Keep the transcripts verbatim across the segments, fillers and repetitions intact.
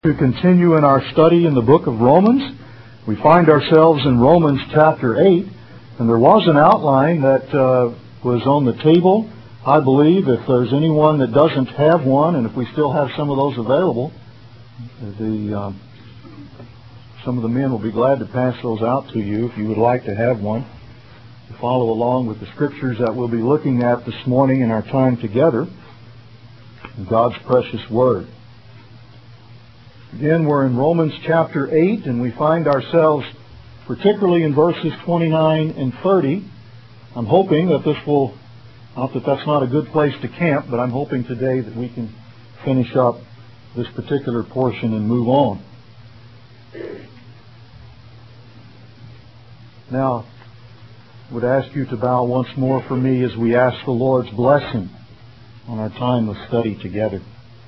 To continue in our study in the book of Romans, we find ourselves in Romans chapter eight, and there was an outline that uh, was on the table. I believe if there's anyone that doesn't have one, and if we still have some of those available, the uh, some of the men will be glad to pass those out to you if you would like to have one to follow along with the scriptures that we'll be looking at this morning in our time together in God's precious Word. Again, we're in Romans chapter eight, and we find ourselves particularly in verses twenty-nine and thirty. I'm hoping that this will, not that that's not a good place to camp, but I'm hoping today that we can finish up this particular portion and move on. Now, I would ask you to bow once more for me as we ask the Lord's blessing on our time of study together.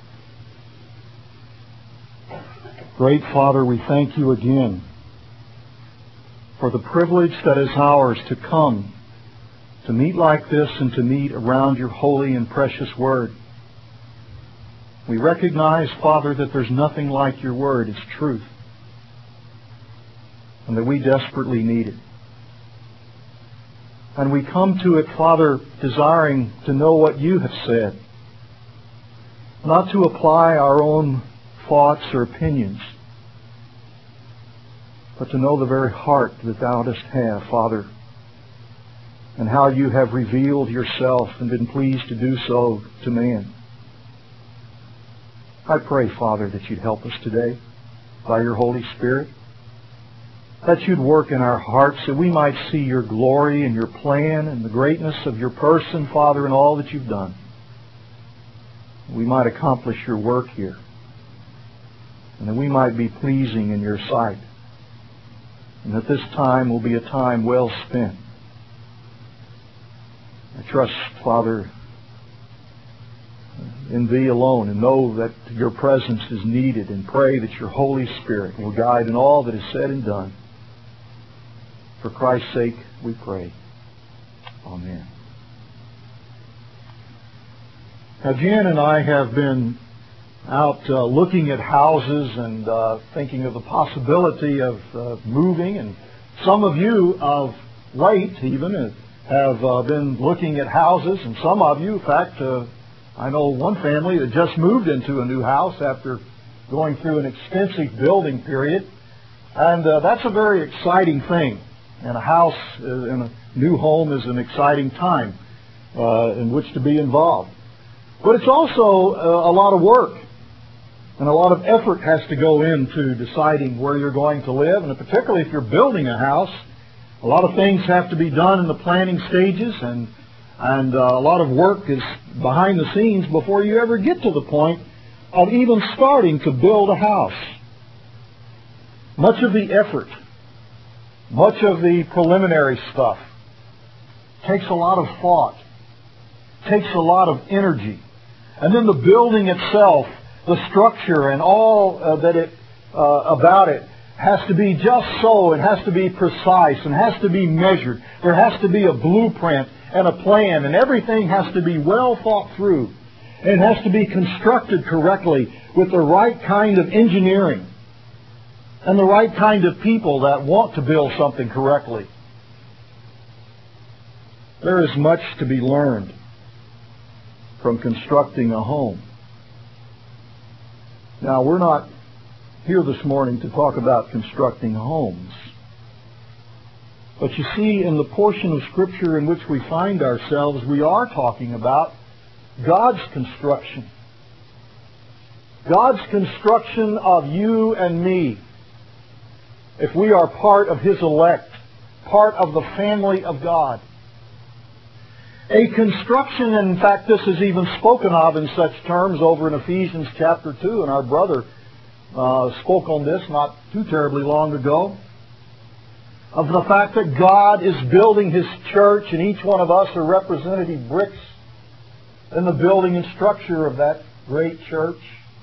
Great Father, we thank you again for the privilege that is ours to come to meet like this and to meet around your holy and precious Word. We recognize, Father, that there's nothing like your Word. It's truth. And that we desperately need it. And we come to it, Father, desiring to know what you have said. Not to apply our own thoughts or opinions, but to know the very heart that thou dost have, Father, and how you have revealed yourself and been pleased to do so to man. I pray, Father, that you'd help us today by your Holy Spirit, that you'd work in our hearts that we might see your glory and your plan and the greatness of your person, Father, and all that you've done. We might accomplish your work here, and that we might be pleasing in your sight, and that this time will be a time well spent. I trust, Father, in Thee alone, and know that your presence is needed, and pray that your Holy Spirit will guide in all that is said and done. For Christ's sake we pray. Amen. Now, Jan and I have been out uh, looking at houses and uh, thinking of the possibility of uh, moving. And some of you of late even have uh, been looking at houses. And some of you, in fact, uh, I know one family that just moved into a new house after going through an extensive building period. And uh, that's a very exciting thing. And a house in a new home is an exciting time uh, in which to be involved. But it's also uh, a lot of work. And a lot of effort has to go into deciding where you're going to live. And particularly if you're building a house, a lot of things have to be done in the planning stages. And, and uh, a lot of work is behind the scenes before you ever get to the point of even starting to build a house. Much of the effort, much of the preliminary stuff takes a lot of thought, takes a lot of energy. And then the building itself, the structure and all uh, that it uh, about it has to be just so. It has to be precise and has to be measured. There has to be a blueprint and a plan, and everything has to be well thought through. And it has to be constructed correctly with the right kind of engineering and the right kind of people that want to build something correctly. There is much to be learned from constructing a home. Now, we're not here this morning to talk about constructing homes. But you see, in the portion of Scripture in which we find ourselves, we are talking about God's construction. God's construction of you and me. If we are part of His elect, part of the family of God. A construction, and in fact this is even spoken of in such terms over in Ephesians chapter two, and our brother uh, spoke on this not too terribly long ago, of the fact that God is building His church, and each one of us are representative bricks in the building and structure of that great church.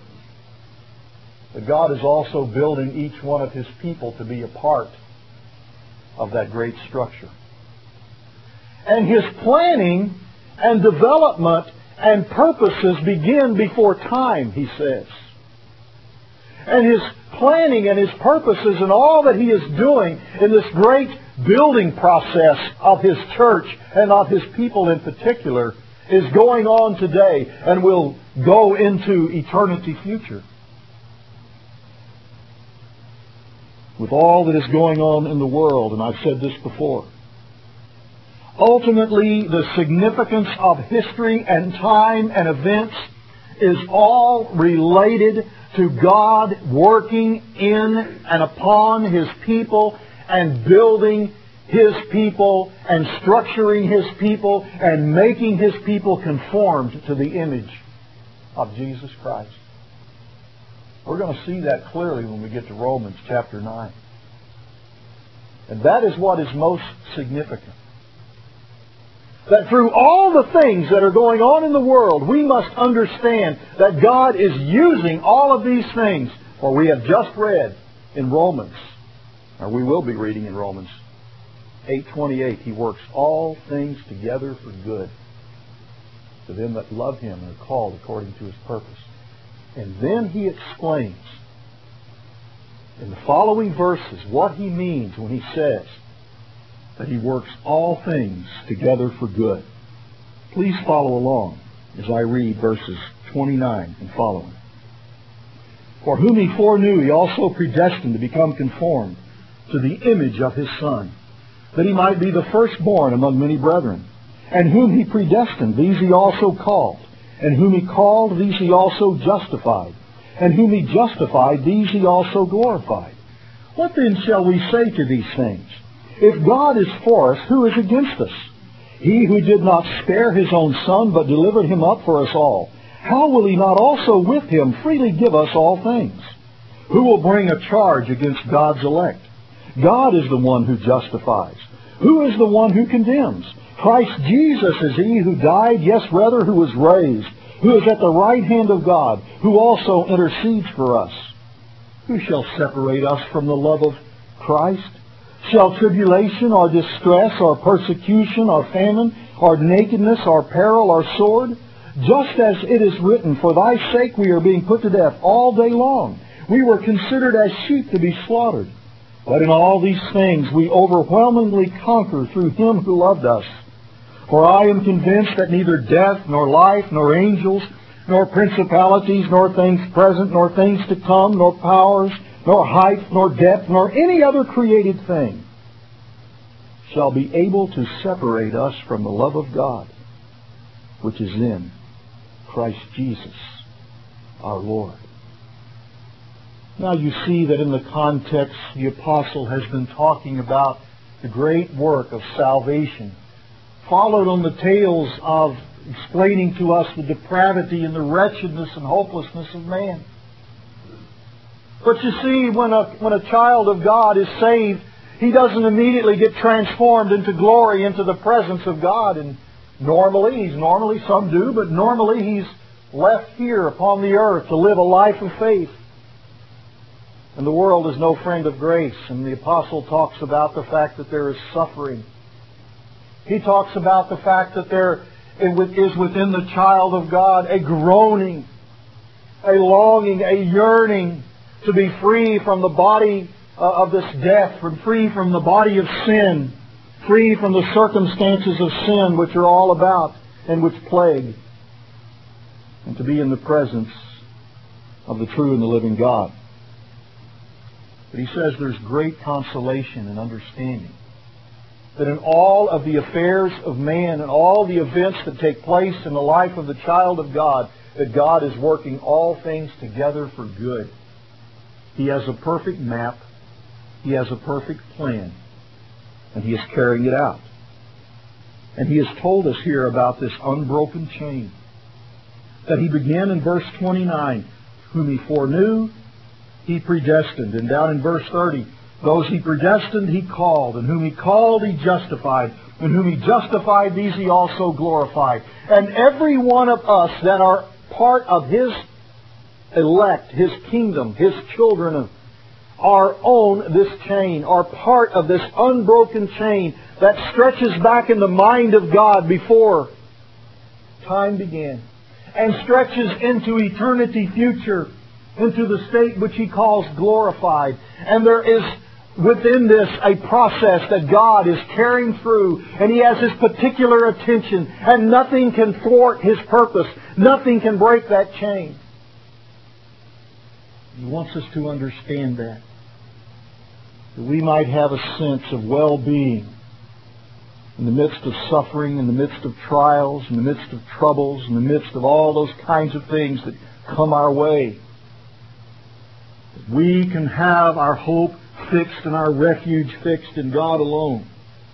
But God is also building each one of His people to be a part of that great structure. And His planning and development and purposes begin before time, he says. and His planning and His purposes and all that He is doing in this great building process of His church and of His people in particular is going on today and will go into eternity future. With all that is going on in the world, and I've said this before, ultimately the significance of history and time and events is all related to God working in and upon His people and building His people and structuring His people and making His people conformed to the image of Jesus Christ. We're going to see that clearly when we get to Romans chapter nine. And that is what is most significant. That through all the things that are going on in the world, we must understand that God is using all of these things. For we have just read in Romans, or we will be reading in Romans eight twenty-eight, He works all things together for good to them that love Him and are called according to His purpose. And then He explains in the following verses what He means when He says that He works all things together for good. Please follow along as I read verses twenty-nine and following. For whom He foreknew, He also predestined to become conformed to the image of His Son, that He might be the firstborn among many brethren. And whom He predestined, these He also called. And whom He called, these He also justified. And whom He justified, these He also glorified. What then shall we say to these things? If God is for us, who is against us? He who did not spare His own Son, but delivered Him up for us all, how will He not also with Him freely give us all things? Who will bring a charge against God's elect? God is the one who justifies. Who is the one who condemns? Christ Jesus is He who died, yes, rather, who was raised, who is at the right hand of God, who also intercedes for us. Who shall separate us from the love of Christ? Shall tribulation, or distress, or persecution, or famine, or nakedness, or peril, or sword? Just as it is written, for Thy sake we are being put to death all day long. We were considered as sheep to be slaughtered. But in all these things we overwhelmingly conquer through Him who loved us. For I am convinced that neither death, nor life, nor angels, nor principalities, nor things present, nor things to come, nor powers, nor height, nor depth, nor any other created thing shall be able to separate us from the love of God, which is in Christ Jesus our Lord. Now you see that in the context the apostle has been talking about the great work of salvation, followed on the tails of explaining to us the depravity and the wretchedness and hopelessness of man. But you see, when a, when a child of God is saved, he doesn't immediately get transformed into glory, into the presence of God. And normally, he's normally, some do, but normally he's left here upon the earth to live a life of faith. And the world is no friend of grace. And the apostle talks about the fact that there is suffering. He talks about the fact that there is within the child of God a groaning, a longing, a yearning to be free from the body of this death, from free from the body of sin, free from the circumstances of sin which are all about and which plague, and to be in the presence of the true and the living God. But he says there's great consolation and understanding that in all of the affairs of man and all the events that take place in the life of the child of God, that God is working all things together for good. He has a perfect map. He has a perfect plan. And He is carrying it out. And He has told us here about this unbroken chain. That He began in verse twenty-nine, whom He foreknew, He predestined. And down in verse thirty, those He predestined, He called. And whom He called, He justified. And whom He justified, these He also glorified. And every one of us that are part of His elect, His kingdom, His children, are on this chain, are part of this unbroken chain that stretches back in the mind of God before time began, and stretches into eternity future, into the state which He calls glorified. And there is within this a process that God is carrying through, and He has His particular attention, and nothing can thwart His purpose. Nothing can break that chain. He wants us to understand that, that we might have a sense of well-being in the midst of suffering, in the midst of trials, in the midst of troubles, in the midst of all those kinds of things that come our way. That we can have our hope fixed and our refuge fixed in God alone.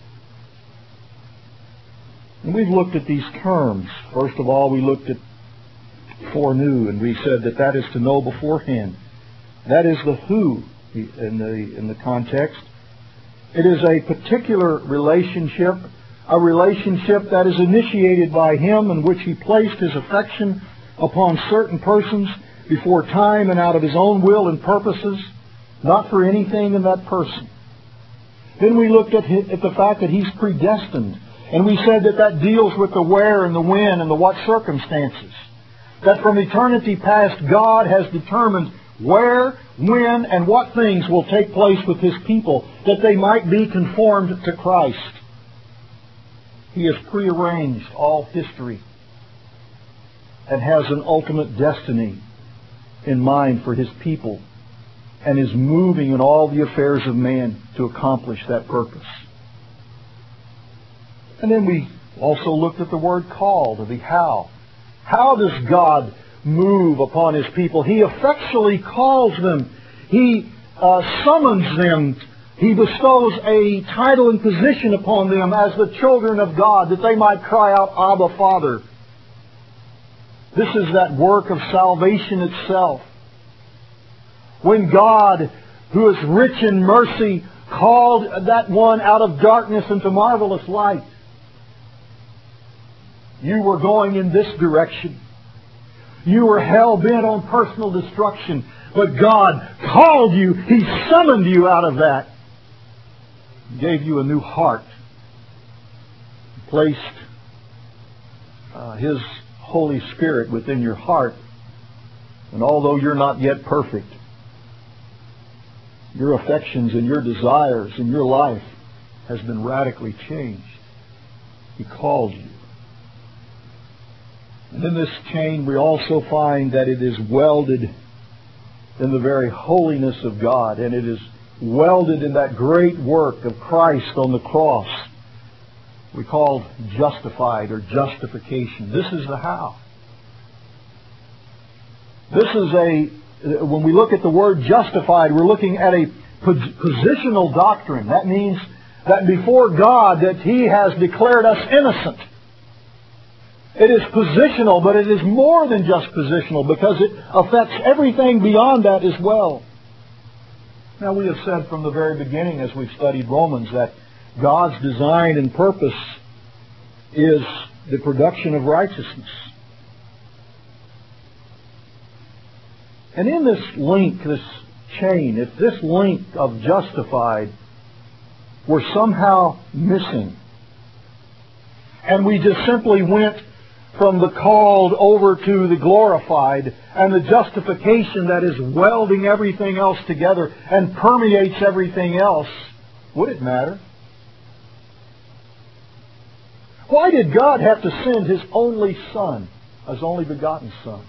And we've looked at these terms. First of all, we looked at foreknew, and we said that that is to know beforehand. That is the who in the in the context. It is a particular relationship, a relationship that is initiated by Him, in which He placed His affection upon certain persons before time and out of His own will and purposes, not for anything in that person. Then we looked at, his, at the fact that He's predestined, and we said that that deals with the where and the when and the what circumstances. That from eternity past, God has determined where, when, and what things will take place with His people, that they might be conformed to Christ. He has prearranged all history and has an ultimate destiny in mind for His people, and is moving in all the affairs of man to accomplish that purpose. And then we also looked at the word called, the how. How does God move upon His people? He effectually calls them. He uh, summons them. He bestows a title and position upon them as the children of God, that they might cry out, Abba, Father. This is that work of salvation itself. When God, who is rich in mercy, called that one out of darkness into marvelous light, you were going in this direction. You were hell-bent on personal destruction. But God called you. He summoned you out of that. He gave you a new heart. He placed uh, His Holy Spirit within your heart. And although you're not yet perfect, your affections and your desires and your life has been radically changed. He called you. And in this chain we also find that it is welded in the very holiness of God, and it is welded in that great work of Christ on the cross. We call justified or justification. This is the how. This is a, when we look at the word justified, we're looking at a positional doctrine. That means that before God, that He has declared us innocent. It is positional, but it is more than just positional, because it affects everything beyond that as well. Now, we have said from the very beginning, as we've studied Romans, that God's design and purpose is the production of righteousness. And in this link, this chain, if this link of justified were somehow missing, and we just simply went from the called over to the glorified, and the justification that is welding everything else together and permeates everything else, would it matter? Why did God have to send His only Son, His only begotten Son?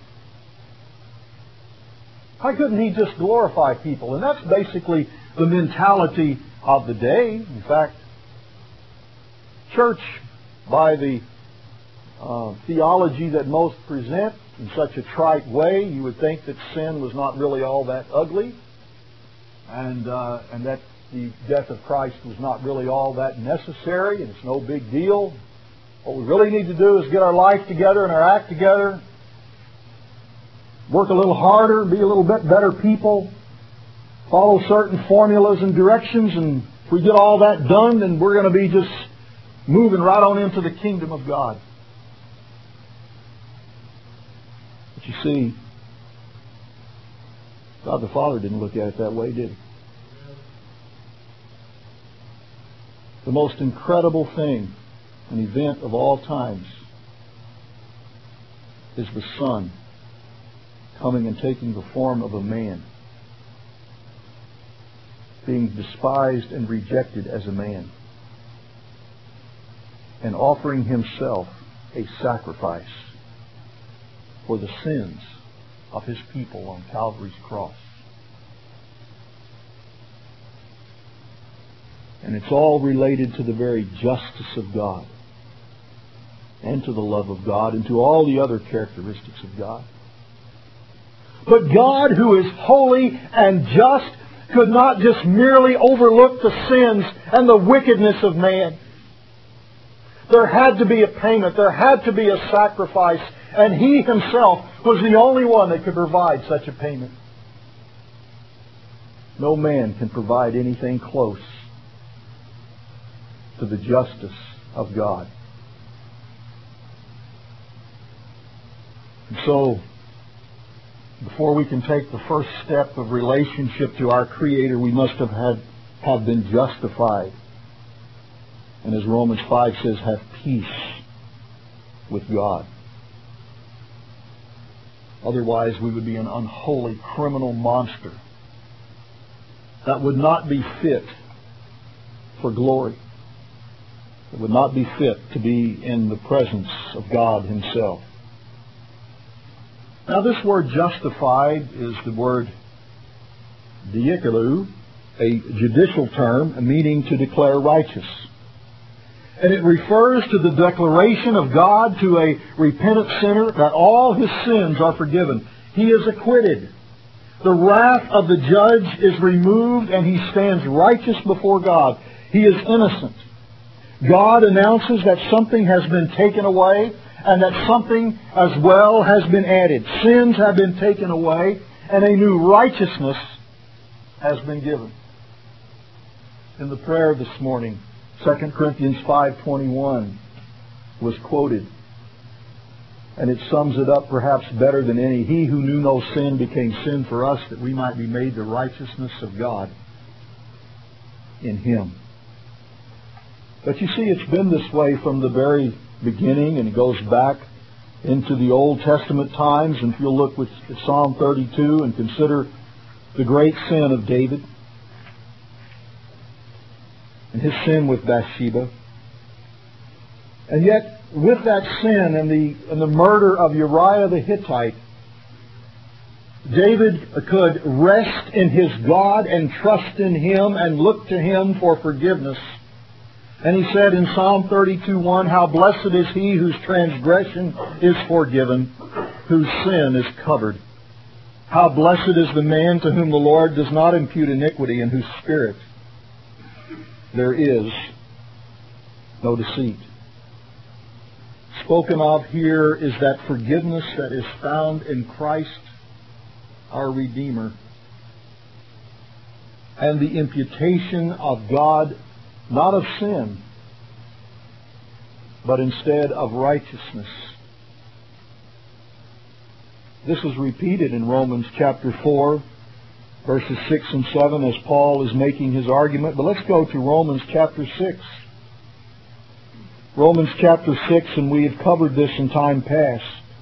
Why couldn't He just glorify people? And that's basically the mentality of the day. In fact, church, by the uh, theology that most present in such a trite way, you would think that sin was not really all that ugly, and uh, and that the death of Christ was not really all that necessary, and it's no big deal. What we really need to do is get our life together and our act together, work a little harder, be a little bit better people, follow certain formulas and directions, and if we get all that done, then we're going to be just moving right on into the kingdom of God. But you see, God the Father didn't look at it that way, did He? The most incredible thing, an event of all times, is the Son coming and taking the form of a man, being despised and rejected as a man, and offering Himself a sacrifice for the sins of His people on Calvary's cross. And it's all related to the very justice of God, and to the love of God, and to all the other characteristics of God. But God, who is holy and just, could not just merely overlook the sins and the wickedness of man. There had to be a payment. There had to be a sacrifice. And He Himself was the only one that could provide such a payment. No man can provide anything close to the justice of God. And so, before we can take the first step of relationship to our Creator, we must have had have been justified. And as Romans five says, have peace with God. Otherwise, we would be an unholy criminal monster that would not be fit for glory. It would not be fit to be in the presence of God Himself. Now, this word justified is the word diikalu, a judicial term meaning to declare righteous. And it refers to the declaration of God to a repentant sinner that all his sins are forgiven. He is acquitted. The wrath of the judge is removed and he stands righteous before God. He is innocent. God announces that something has been taken away and that something as well has been added. Sins have been taken away and a new righteousness has been given. In the prayer this morning, Second Corinthians five twenty-one was quoted, and it sums it up perhaps better than any. He who knew no sin became sin for us, that we might be made the righteousness of God in Him. But you see, it's been this way from the very beginning, and it goes back into the Old Testament times. And if you'll look with Psalm thirty-two and consider the great sin of David and his sin with Bathsheba. And yet, with that sin and the, and the murder of Uriah the Hittite, David could rest in his God and trust in Him and look to Him for forgiveness. And he said in Psalm thirty-two one, how blessed is he whose transgression is forgiven, whose sin is covered. How blessed is the man to whom the Lord does not impute iniquity, in whose spirit there is no deceit. Spoken of here is that forgiveness that is found in Christ, our Redeemer, and the imputation of God, not of sin, but instead of righteousness. This is repeated in Romans chapter four, verses six and seven, as Paul is making his argument. But let's go to Romans chapter six. Romans chapter six, and we have covered this in time past.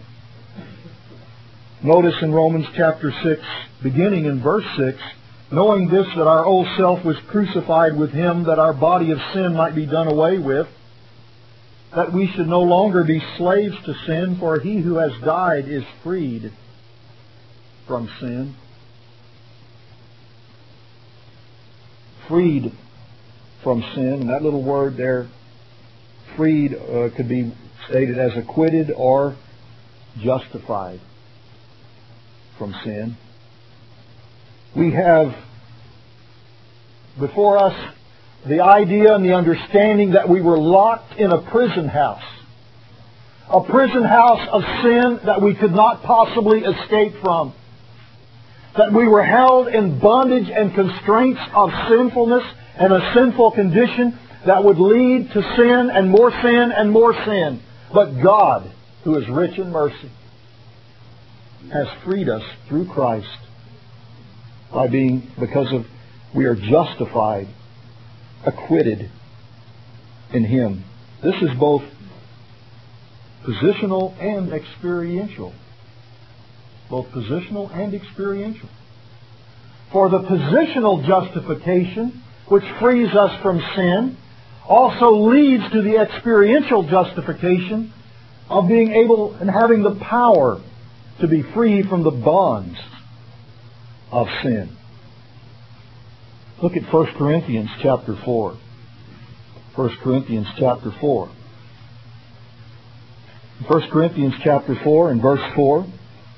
Notice in Romans chapter six, beginning in verse six, knowing this, that our old self was crucified with Him, that our body of sin might be done away with, that we should no longer be slaves to sin, for he who has died is freed from sin. Freed from sin. And that little word there, freed, uh, could be stated as acquitted or justified from sin. We have before us the idea and the understanding that we were locked in a prison house. A prison house of sin that we could not possibly escape from. That we were held in bondage and constraints of sinfulness and a sinful condition that would lead to sin and more sin and more sin. But God, who is rich in mercy, has freed us through Christ by being, because of, we are justified, acquitted in Him. This is both positional and experiential. both positional and experiential. For the positional justification, which frees us from sin, also leads to the experiential justification of being able and having the power to be free from the bonds of sin. Look at First Corinthians chapter four. First Corinthians chapter four. First Corinthians chapter four and verse four.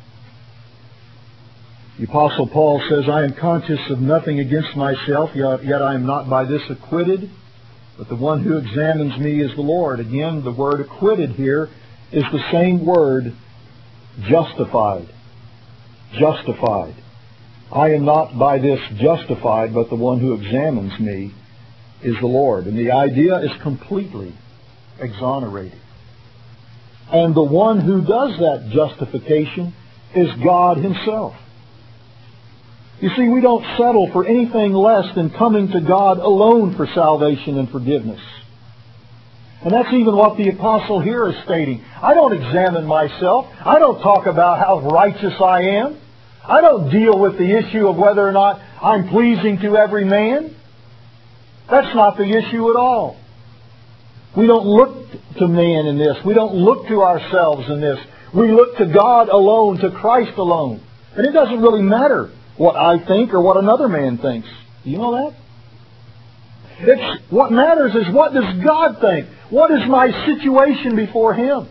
The Apostle Paul says, I am conscious of nothing against myself, yet, yet I am not by this acquitted, but the one who examines me is the Lord. Again, the word acquitted here is the same word, justified. Justified. I am not by this justified, but the one who examines me is the Lord. And the idea is completely exonerated. And the one who does that justification is God Himself. You see, we don't settle for anything less than coming to God alone for salvation and forgiveness. And that's even what the apostle here is stating. I don't examine myself. I don't talk about how righteous I am. I don't deal with the issue of whether or not I'm pleasing to every man. That's not the issue at all. We don't look to man in this. We don't look to ourselves in this. We look to God alone, to Christ alone. And it doesn't really matter what I think or what another man thinks. Do you know that? It's, what matters is, what does God think? What is my situation before Him?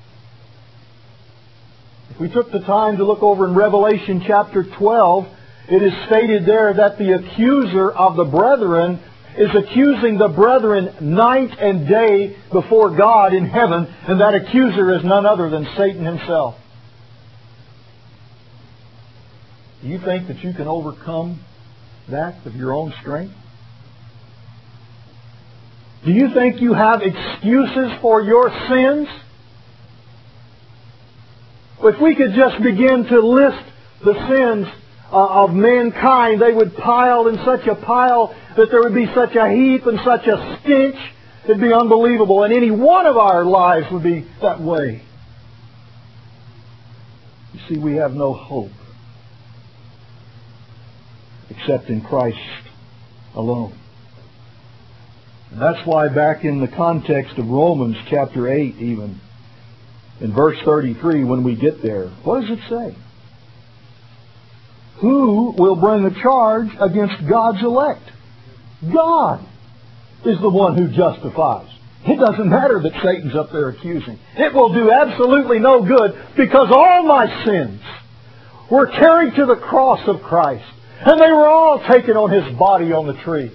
If we took the time to look over in Revelation chapter twelve, it is stated there that the accuser of the brethren is accusing the brethren night and day before God in heaven, and that accuser is none other than Satan himself. Do you think that you can overcome that of your own strength? Do you think you have excuses for your sins? If we could just begin to list the sins uh, of mankind, they would pile in such a pile that there would be such a heap and such a stench, it'd be unbelievable. And any one of our lives would be that way. You see, we have no hope except in Christ alone. And that's why back in the context of Romans chapter eight even, in verse thirty-three, when we get there, what does it say? Who will bring a charge against God's elect? God is the one who justifies. It doesn't matter that Satan's up there accusing. It will do absolutely no good, because all my sins were carried to the cross of Christ. And they were all taken on His body on the tree.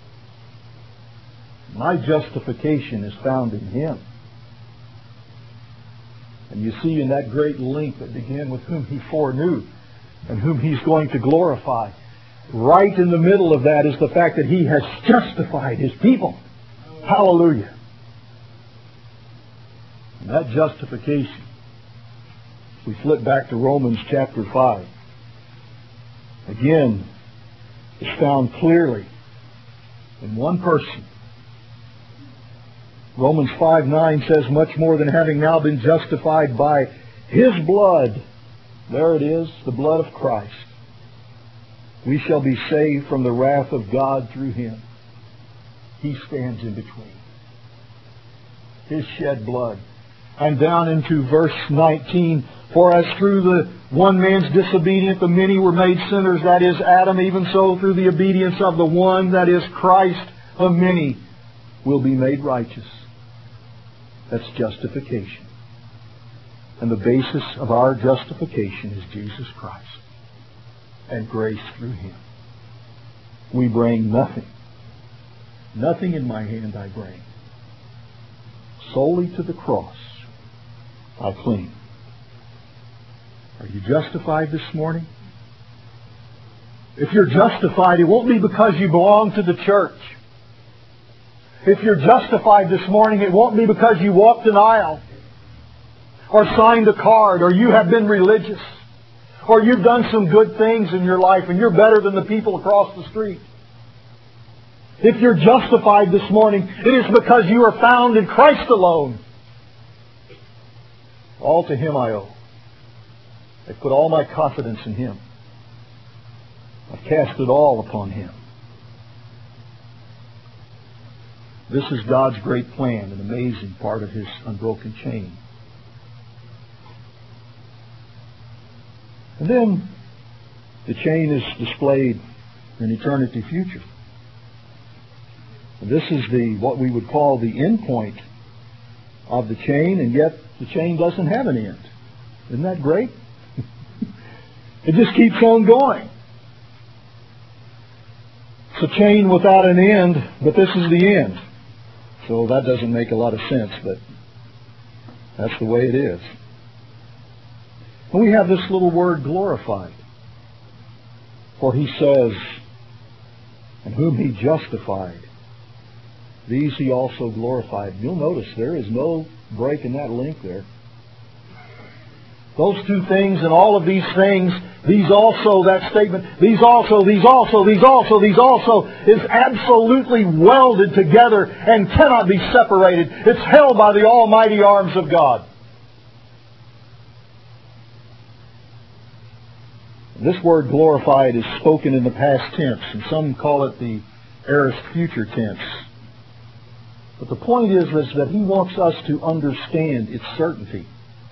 My justification is found in Him. And you see in that great link that began with whom He foreknew and whom He's going to glorify, right in the middle of that is the fact that He has justified His people. Hallelujah. And that justification, if we flip back to Romans chapter five, again, is found clearly in one person. Romans five nine says, much more than having now been justified by His blood, there it is, the blood of Christ, we shall be saved from the wrath of God through Him. He stands in between. His shed blood. And down into verse nineteen, for as through the one man's disobedience the many were made sinners, that is Adam, even so through the obedience of the one, that is Christ, the many will be made righteous. That's justification. And the basis of our justification is Jesus Christ and grace through Him. We bring nothing. Nothing in my hand I bring. Solely to the cross I cling. Are you justified this morning? If you're justified, it won't be because you belong to the church. If you're justified this morning, it won't be because you walked an aisle or signed a card or you have been religious or you've done some good things in your life and you're better than the people across the street. If you're justified this morning, it is because you are found in Christ alone. All to Him I owe. I put all my confidence in Him. I've cast it all upon Him. This is God's great plan, an amazing part of His unbroken chain. And then the chain is displayed in eternity future. This is the what we would call the end point of the chain, and yet the chain doesn't have an end. Isn't that great? It just keeps on going. It's a chain without an end, but this is the end. So that doesn't make a lot of sense, but that's the way it is. And we have this little word, glorified. For He says, and whom He justified, these He also glorified. You'll notice there is no break in that link there. Those two things and all of these things, these also, that statement, these also, these also, these also, these also, is absolutely welded together and cannot be separated. It's held by the almighty arms of God. This word glorified is spoken in the past tense, and some call it the aorist future tense. But the point is, is that He wants us to understand its certainty.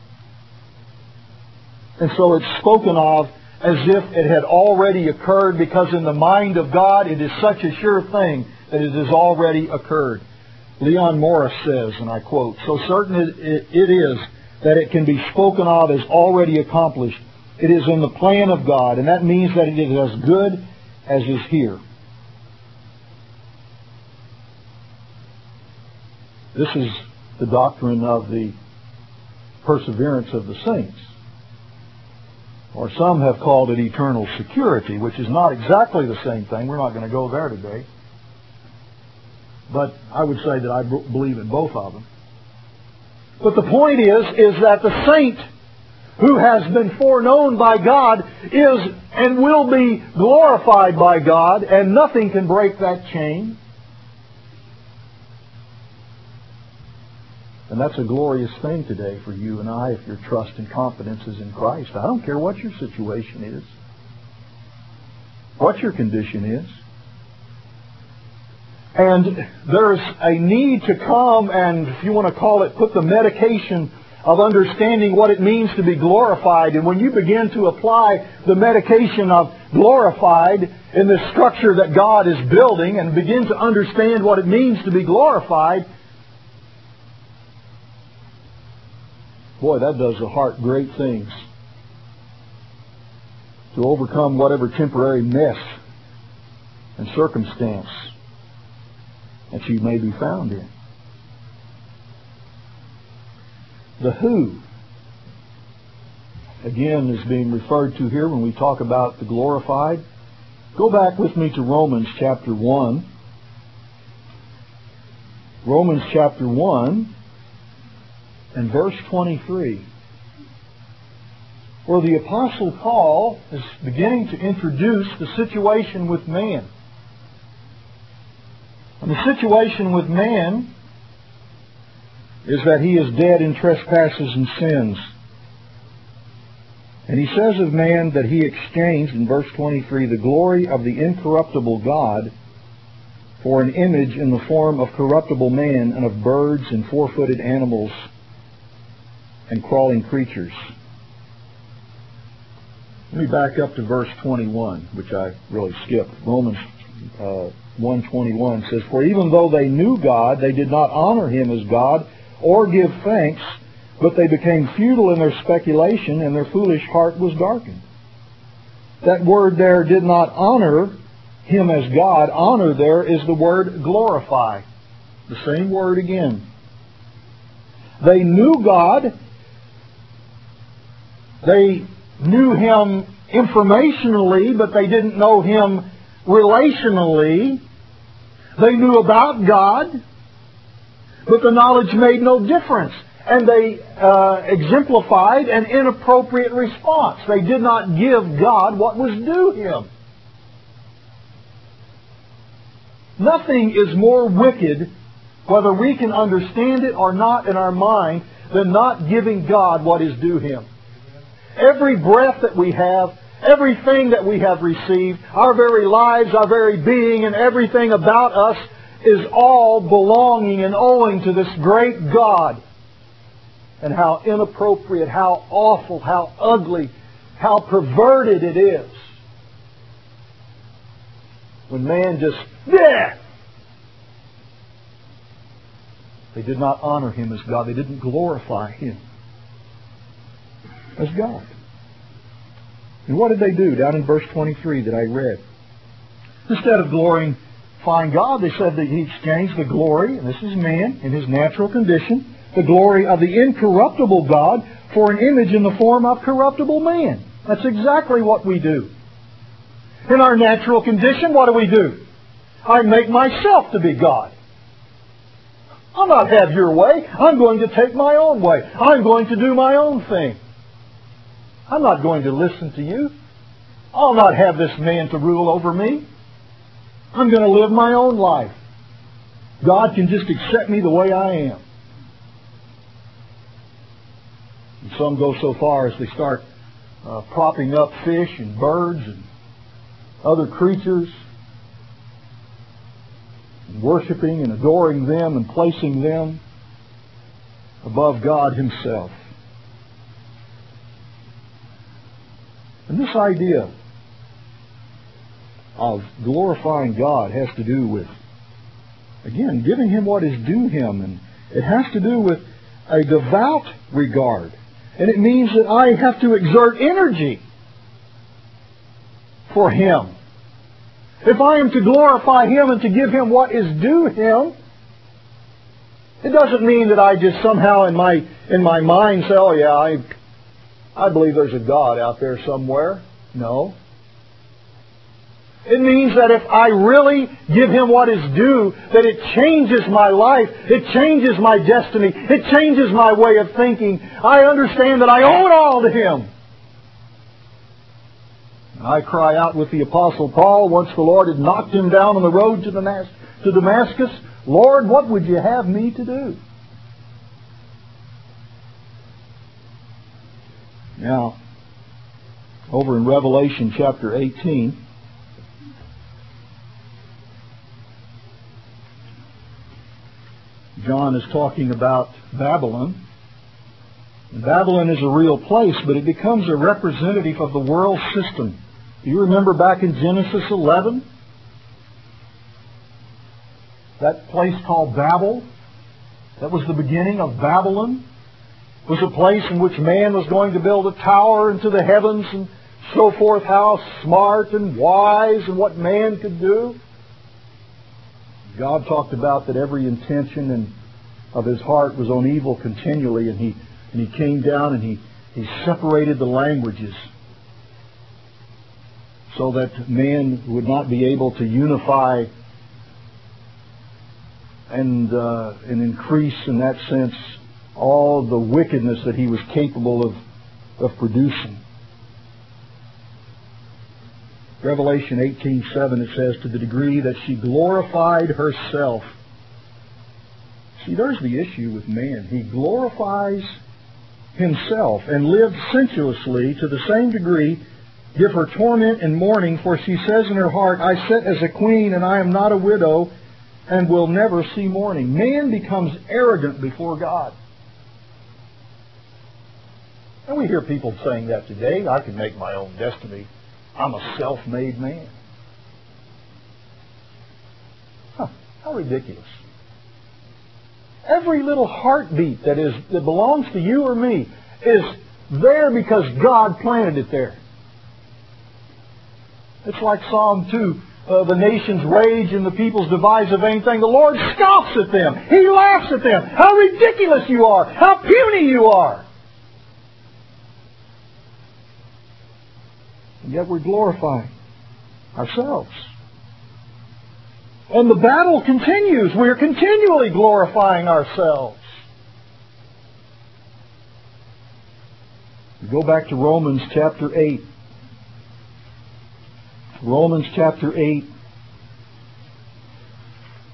And so it's spoken of as if it had already occurred, because in the mind of God it is such a sure thing that it has already occurred. Leon Morris says, and I quote, "So certain it, it is that it can be spoken of as already accomplished. It is in the plan of God, and that means that it is as good as is here." This is the doctrine of the perseverance of the saints. Or some have called it eternal security, which is not exactly the same thing. We're not going to go there today. But I would say that I b- believe in both of them. But the point is, is that the saint who has been foreknown by God is and will be glorified by God, and nothing can break that chain. And that's a glorious thing today for you and I if your trust and confidence is in Christ. I don't care what your situation is, what your condition is. And there's a need to come and, if you want to call it, put the medication of understanding what it means to be glorified. And when you begin to apply the medication of glorified in the structure that God is building and begin to understand what it means to be glorified, boy, that does the heart great things to overcome whatever temporary mess and circumstance that you may be found in. The who, again, is being referred to here when we talk about the glorified. Go back with me to Romans chapter one. Romans chapter one and verse twenty-three, where the Apostle Paul is beginning to introduce the situation with man. And the situation with man is that he is dead in trespasses and sins. And he says of man that he exchanged, in verse twenty-three, the glory of the incorruptible God for an image in the form of corruptible man and of birds and four-footed animals and crawling creatures. Let me back up to verse twenty-one, which I really skipped. Romans uh, one twenty-one says, "For even though they knew God, they did not honor Him as God or give thanks, but they became futile in their speculation, and their foolish heart was darkened." That word there, did not honor Him as God. Honor there is the word glorify. The same word again. They knew God. They knew Him informationally, but they didn't know Him relationally. They knew about God, but the knowledge made no difference. And they uh, exemplified an inappropriate response. They did not give God what was due Him. Nothing is more wicked, whether we can understand it or not in our mind, than not giving God what is due Him. Every breath that we have, everything that we have received, our very lives, our very being, and everything about us is all belonging and owing to this great God. And how inappropriate, how awful, how ugly, how perverted it is when man just, yeah! They did not honor Him as God. They didn't glorify Him as God. And what did they do down in verse twenty-three that I read? Instead of glorifying God, they said that He exchanged the glory, and this is man in his natural condition, the glory of the incorruptible God for an image in the form of corruptible man. That's exactly what we do. In our natural condition, what do we do? I make myself to be God. I'll not have your way. I'm going to take my own way. I'm going to do my own thing. I'm not going to listen to you. I'll not have this man to rule over me. I'm going to live my own life. God can just accept me the way I am. And some go so far as they start uh, propping up fish and birds and other creatures, and worshiping and adoring them and placing them above God Himself. And this idea of glorifying God has to do with, again, giving Him what is due Him. And it has to do with a devout regard. And it means that I have to exert energy for Him. If I am to glorify Him and to give Him what is due Him, it doesn't mean that I just somehow in my in my mind say, oh yeah, I, I believe there's a God out there somewhere. No. It means that if I really give Him what is due, that it changes my life, it changes my destiny, it changes my way of thinking. I understand that I owe it all to Him. I cry out with the Apostle Paul, once the Lord had knocked him down on the road to Damascus, Lord, what would you have me to do? Now, over in Revelation chapter eighteen, John is talking about Babylon. And Babylon is a real place, but it becomes a representative of the world system. Do you remember back in Genesis eleven? That place called Babel, that was the beginning of Babylon, was a place in which man was going to build a tower into the heavens and show forth how smart and wise and what man could do. God talked about that every intention and of his heart was on evil continually, and he and he came down and he, he separated the languages so that man would not be able to unify and uh, and increase in that sense all the wickedness that he was capable of of producing. Revelation eighteen seven, it says, to the degree that she glorified herself. See, there's the issue with man. He glorifies himself and lived sensuously to the same degree, give her torment and mourning, for she says in her heart, I sit as a queen and I am not a widow and will never see mourning. Man becomes arrogant before God. And we hear people saying that today. I can make my own destiny. I'm a self-made man. Huh, how ridiculous. Every little heartbeat that is that belongs to you or me is there because God planted it there. It's like Psalm two. Uh, the nations rage and the peoples devise a vain thing. The Lord scoffs at them. He laughs at them. How ridiculous you are. How puny you are. And yet we're glorifying ourselves. And the battle continues. We're continually glorifying ourselves. We go back to Romans chapter eight. Romans chapter eight.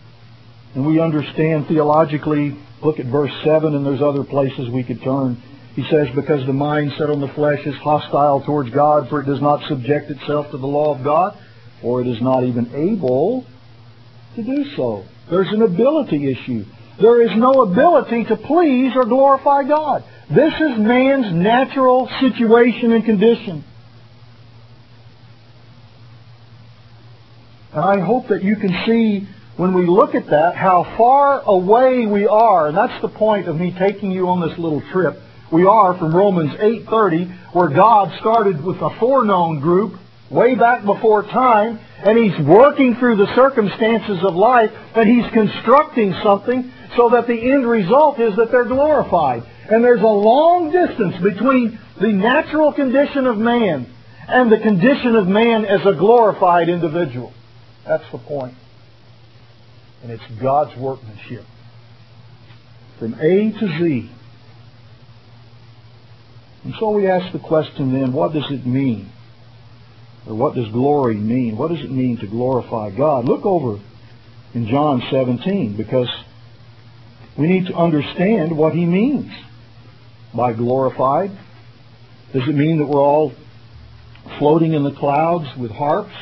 And we understand theologically, look at verse seven, and there's other places we could turn. He says, because the mind set on the flesh is hostile towards God, for it does not subject itself to the law of God, or it is not even able to do so. There's an ability issue. There is no ability to please or glorify God. This is man's natural situation and condition. And I hope that you can see, when we look at that, how far away we are. And that's the point of me taking you on this little trip. We are from Romans eight thirty, where God started with a foreknown group way back before time, and He's working through the circumstances of life, and He's constructing something so that the end result is that they're glorified. And there's a long distance between the natural condition of man and the condition of man as a glorified individual. That's the point. And it's God's workmanship. From A to Z. And so we ask the question then, what does it mean? Or what does glory mean? What does it mean to glorify God? Look over in John seventeen, because we need to understand what He means by glorified. Does it mean that we're all floating in the clouds with harps,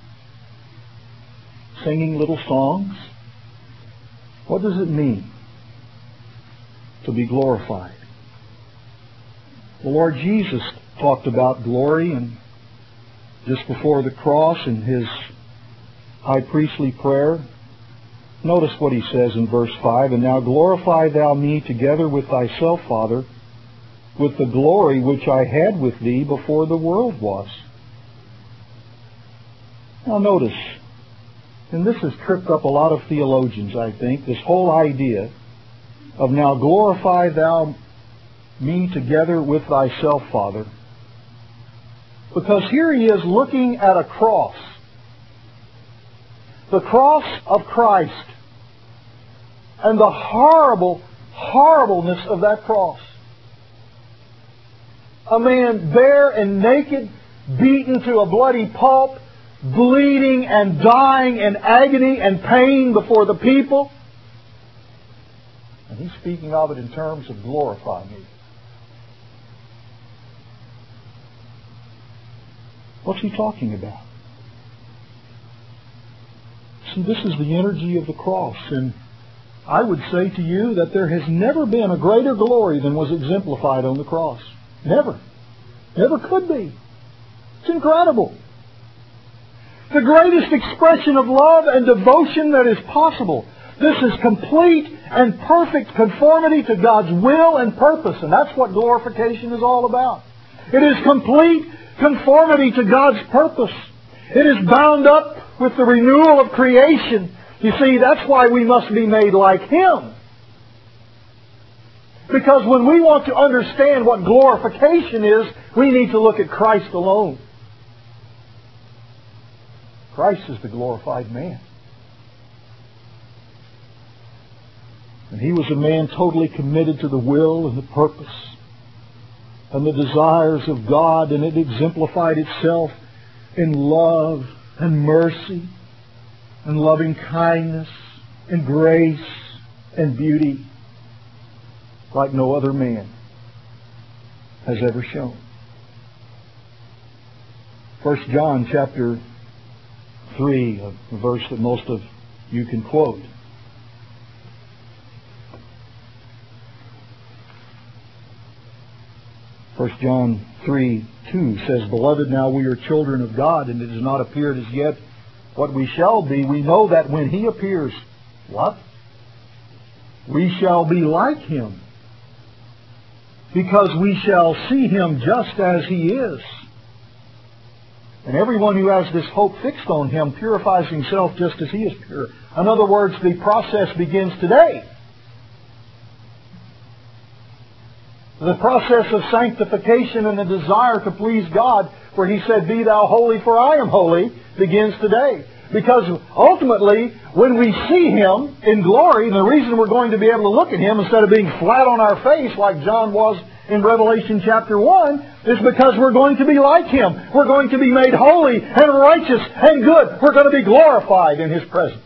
singing little songs? What does it mean to be glorified? The Lord Jesus talked about glory, and just before the cross in His high priestly prayer, notice what He says in verse five, and now glorify thou me together with thyself, Father, with the glory which I had with thee before the world was. Now notice, and this has tripped up a lot of theologians, I think, this whole idea of now glorify thou me together with thyself, Father. Because here he is looking at a cross. The cross of Christ. And the horrible, horribleness of that cross. A man bare and naked, beaten to a bloody pulp, bleeding and dying in agony and pain before the people. And he's speaking of it in terms of glorify me. What's he talking about? See, this is the energy of the cross. And I would say to you that there has never been a greater glory than was exemplified on the cross. Never. Never could be. It's incredible. The greatest expression of love and devotion that is possible. This is complete and perfect conformity to God's will and purpose. And that's what glorification is all about. It is complete conformity to God's purpose. It is bound up with the renewal of creation. You see, that's why we must be made like Him. Because when we want to understand what glorification is, we need to look at Christ alone. Christ is the glorified man. And He was a man totally committed to the will and the purpose and the desires of God, and it exemplified itself in love and mercy and loving kindness and grace and beauty like no other man has ever shown. First John chapter three, a verse that most of you can quote. First John three two says, Beloved, now we are children of God, and it has not appeared as yet what we shall be. We know that when He appears, what? We shall be like Him, because we shall see Him just as He is. And everyone who has this hope fixed on Him purifies himself just as He is pure. In other words, the process begins today. The process of sanctification and the desire to please God, where He said, Be thou holy, for I am holy, begins today. Because ultimately, when we see Him in glory, and the reason we're going to be able to look at Him instead of being flat on our face like John was in Revelation chapter one, is because we're going to be like Him. We're going to be made holy and righteous and good. We're going to be glorified in His presence.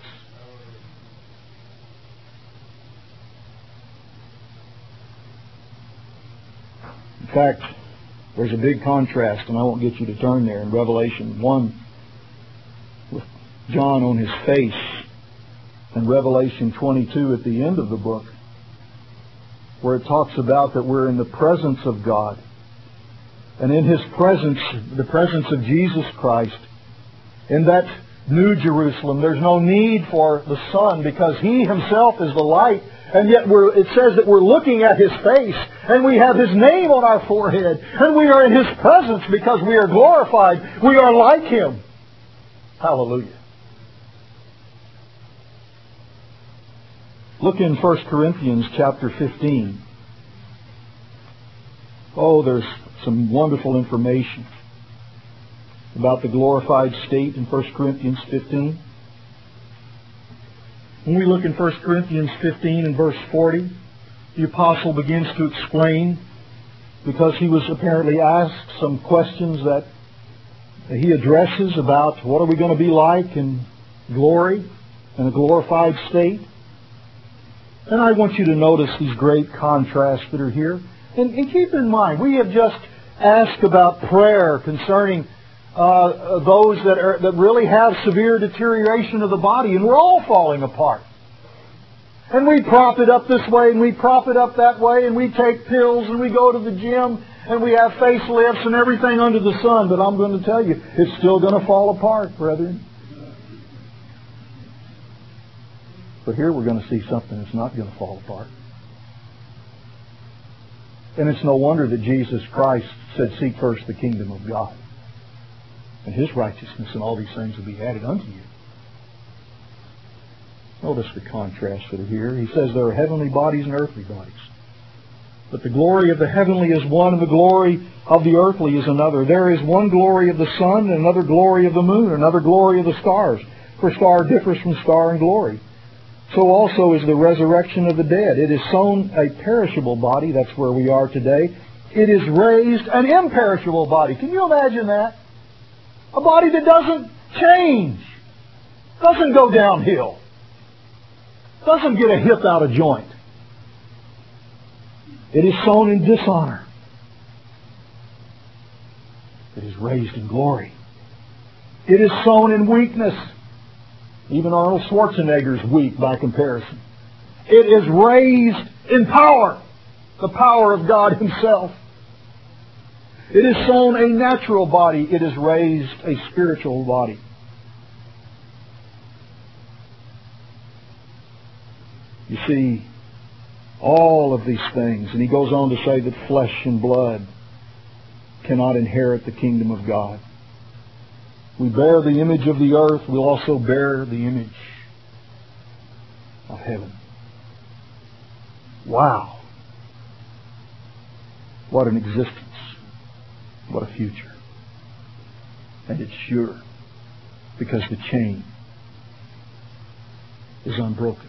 In fact, there's a big contrast, and I won't get you to turn there, in Revelation one with John on his face, and Revelation twenty-two at the end of the book, where it talks about that we're in the presence of God. And in His presence, the presence of Jesus Christ, in that New Jerusalem, there's no need for the sun because He Himself is the light. And yet we're, it says that we're looking at His face, and we have His name on our forehead, and we are in His presence because we are glorified. We are like Him. Hallelujah. Look in First Corinthians chapter fifteen. Oh, there's some wonderful information about the glorified state in First Corinthians fifteen. When we look in First Corinthians fifteen and verse forty, the apostle begins to explain, because he was apparently asked some questions that he addresses about what are we going to be like in glory, in a glorified state. And I want you to notice these great contrasts that are here. And, and keep in mind, we have just asked about prayer concerning uh, those that are that really have severe deterioration of the body, and we're all falling apart. And we prop it up this way, and we prop it up that way, and we take pills, and we go to the gym, and we have facelifts and everything under the sun. But I'm going to tell you, it's still going to fall apart, brethren. But here we're going to see something that's not going to fall apart. And it's no wonder that Jesus Christ said, seek first the kingdom of God and His righteousness, and all these things will be added unto you. Notice the contrasts that are here. He says there are heavenly bodies and earthly bodies. But the glory of the heavenly is one, and the glory of the earthly is another. There is one glory of the sun, and another glory of the moon, another glory of the stars. For star differs from star in glory. So also is the resurrection of the dead. It is sown a perishable body. That's where we are today. It is raised an imperishable body. Can you imagine that? A body that doesn't change. Doesn't go downhill. Doesn't get a hip out of joint. It is sown in dishonor. It is raised in glory. It is sown in weakness. Even Arnold Schwarzenegger's weak by comparison. It is raised in power. The power of God Himself. It is sown a natural body. It is raised a spiritual body. You see, all of these things. And he goes on to say that flesh and blood cannot inherit the kingdom of God. We bear the image of the earth. We'll also bear the image of heaven. Wow. What an existence. What a future. And it's sure, because the chain is unbroken.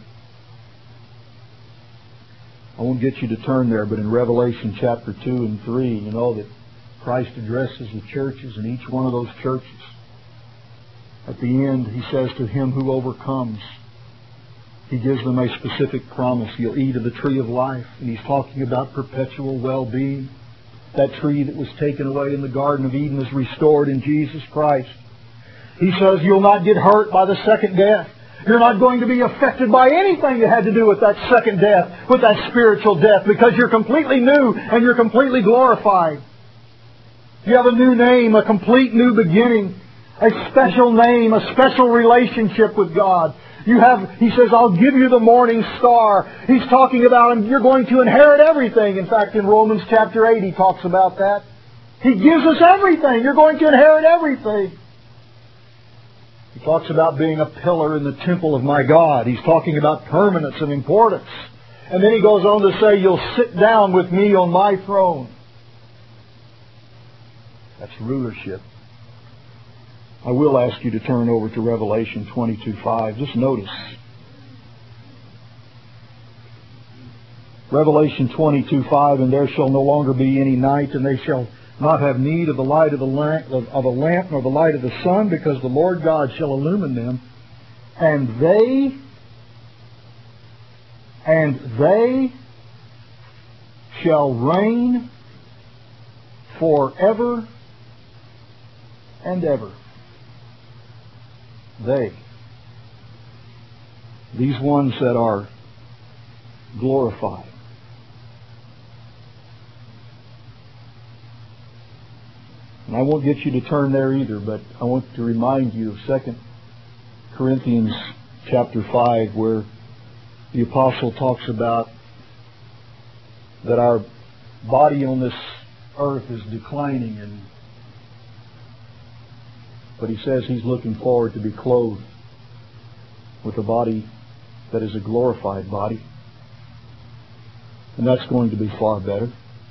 I won't get you to turn there, but in Revelation chapter two and three, you know that Christ addresses the churches, and each one of those churches, at the end, He says to him who overcomes, He gives them a specific promise. You'll eat of the tree of life. And He's talking about perpetual well-being. That tree that was taken away in the Garden of Eden is restored in Jesus Christ. He says you'll not get hurt by the second death. You're not going to be affected by anything that had to do with that second death, with that spiritual death, because you're completely new and you're completely glorified. You have a new name, a complete new beginning, a special name, a special relationship with God. You have, He says, I'll give you the morning star. He's talking about you're going to inherit everything. In fact, in Romans chapter eight, He talks about that. He gives us everything. You're going to inherit everything. He talks about being a pillar in the temple of my God. He's talking about permanence and importance. And then He goes on to say, you'll sit down with me on my throne. That's rulership. I will ask you to turn over to Revelation twenty-two five. Just notice. Revelation twenty-two five, and there shall no longer be any night, and they shall not have need of the light of, the lamp, of a lamp nor the light of the sun, because the Lord God shall illumine them. And they, and they shall reign forever and ever. They, these ones that are glorified. And I won't get you to turn there either, but I want to remind you of Second Corinthians chapter five, where the apostle talks about that our body on this earth is declining, and but he says he's looking forward to be clothed with a body that is a glorified body. And that's going to be far better.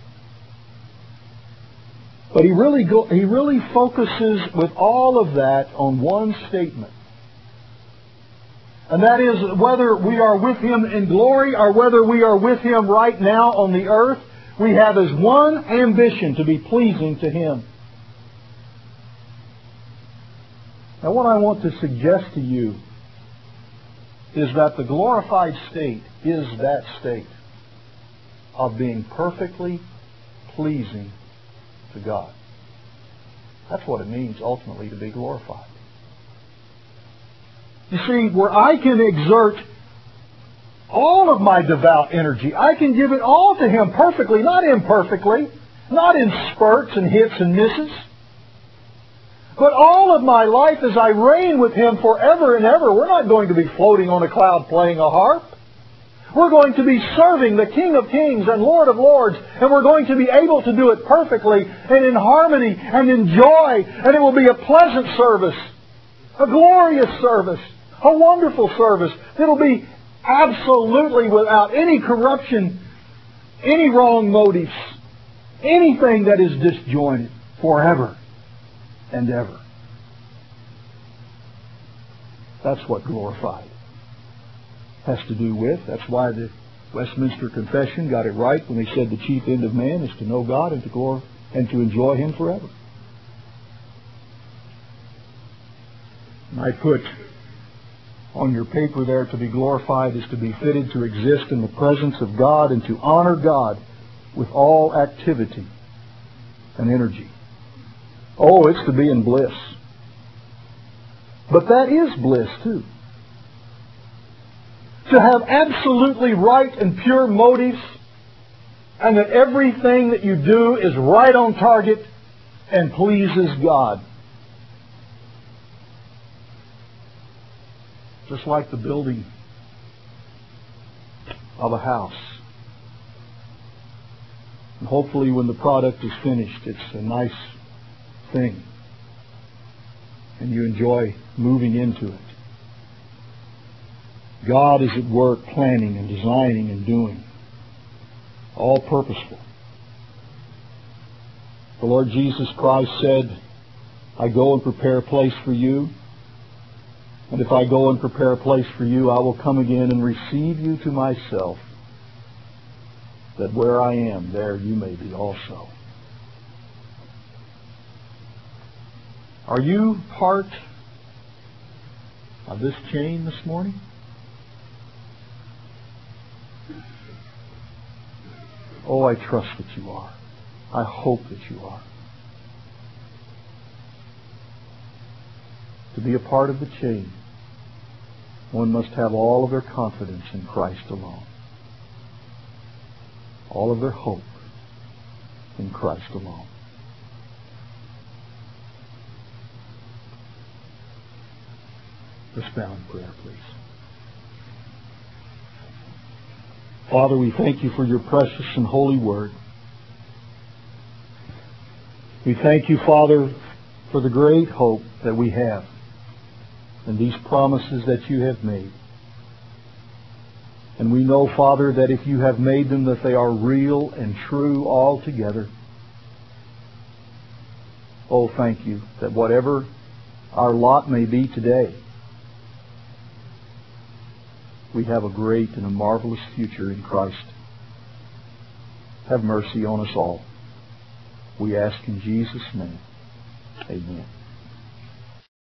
But he really go, he really focuses with all of that on one statement. And that is whether we are with Him in glory or whether we are with Him right now on the earth, we have as one ambition to be pleasing to Him. Now what I want to suggest to you is that the glorified state is that state of being perfectly pleasing to God. That's what it means ultimately to be glorified. You see, where I can exert all of my devout energy, I can give it all to Him perfectly, not imperfectly, not in spurts and hits and misses, but all of my life as I reign with Him forever and ever. We're not going to be floating on a cloud playing a harp. We're going to be serving the King of Kings and Lord of Lords, and we're going to be able to do it perfectly and in harmony and in joy, and it will be a pleasant service, a glorious service, a wonderful service. It'll be absolutely without any corruption, any wrong motives, anything that is disjointed forever and ever. That's what glorified has to do with. That's why the Westminster Confession got it right when they said the chief end of man is to know God and to glorify and to enjoy Him forever. And I put on your paper there, to be glorified is to be fitted to exist in the presence of God and to honor God with all activity and energy. Oh, it's to be in bliss. But that is bliss too. To have absolutely right and pure motives, and that everything that you do is right on target and pleases God. Just like the building of a house. And hopefully when the product is finished, it's a nice thing. And you enjoy moving into it. God is at work planning and designing and doing. All purposeful. The Lord Jesus Christ said, I go and prepare a place for you. And if I go and prepare a place for you, I will come again and receive you to myself, that where I am, there you may be also. Are you part of this chain this morning? Oh, I trust that you are. I hope that you are. To be a part of the chain, one must have all of their confidence in Christ alone. All of their hope in Christ alone. Let's bow in prayer, please. Father, we thank you for your precious and holy word. We thank you, Father, for the great hope that we have and these promises that you have made. And we know, Father, that if you have made them, that they are real and true altogether. Oh, thank you that whatever our lot may be today, we have a great and a marvelous future in Christ. Have mercy on us all. We ask in Jesus' name. Amen.